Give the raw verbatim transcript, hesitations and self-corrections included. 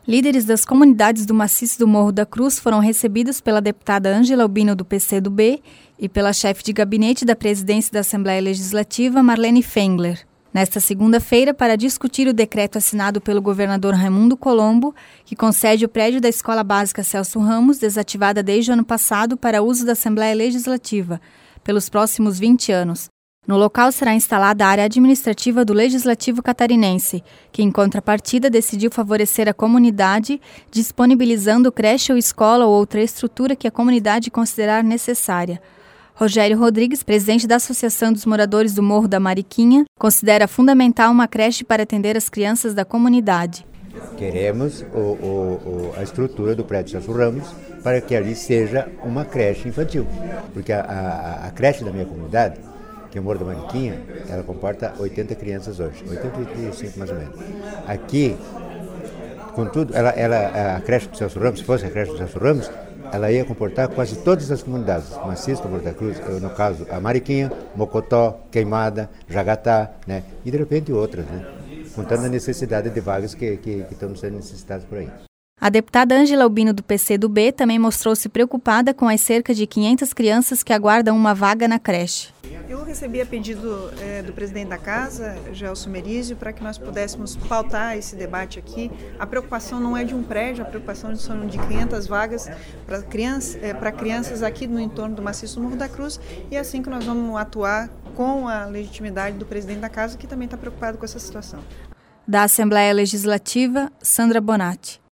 Líderes das comunidades do maciço do Morro da Cruz foram recebidos pela deputada Ângela Albino, do P C do B, e pela chefe de gabinete da presidência da Assembleia Legislativa, Marlene Fengler, nesta segunda-feira, para discutir o decreto assinado pelo governador Raimundo Colombo, que concede o prédio da Escola Básica Celso Ramos, desativada desde o ano passado, para uso da Assembleia Legislativa, pelos próximos vinte anos. No local será instalada a área administrativa do Legislativo catarinense, que, em contrapartida, decidiu favorecer a comunidade, disponibilizando creche ou escola ou outra estrutura que a comunidade considerar necessária. Rogério Rodrigues, presidente da Associação dos Moradores do Morro da Mariquinha, considera fundamental uma creche para atender as crianças da comunidade. Queremos o, o, o, a estrutura do prédio Celso Ramos para que ali seja uma creche infantil, porque a, a, a creche da minha comunidade, que é o Morro da Mariquinha, ela comporta oitenta crianças hoje, oitenta e cinco mais ou menos. Aqui, contudo, ela, ela, a creche do Celso Ramos, se fosse a creche do Celso Ramos, ela ia comportar quase todas as comunidades, Maciço, Morro da Cruz, no caso a Mariquinha, Mocotó, Queimada, Jagatá, né? E de repente outras, né? Contando a necessidade de vagas que, que, que estão sendo necessitadas por aí. A deputada Ângela Albino, do P C do B, também mostrou-se preocupada com as cerca de quinhentas crianças que aguardam uma vaga na creche. Eu recebi a pedido é, do presidente da casa, Gelson Merizio, para que nós pudéssemos pautar esse debate aqui. A preocupação não é de um prédio, a preocupação são de quinhentas vagas para criança, é, para crianças aqui no entorno do maciço do Morro da Cruz, e é assim que nós vamos atuar com a legitimidade do presidente da casa, que também está preocupado com essa situação. Da Assembleia Legislativa, Sandra Bonatti.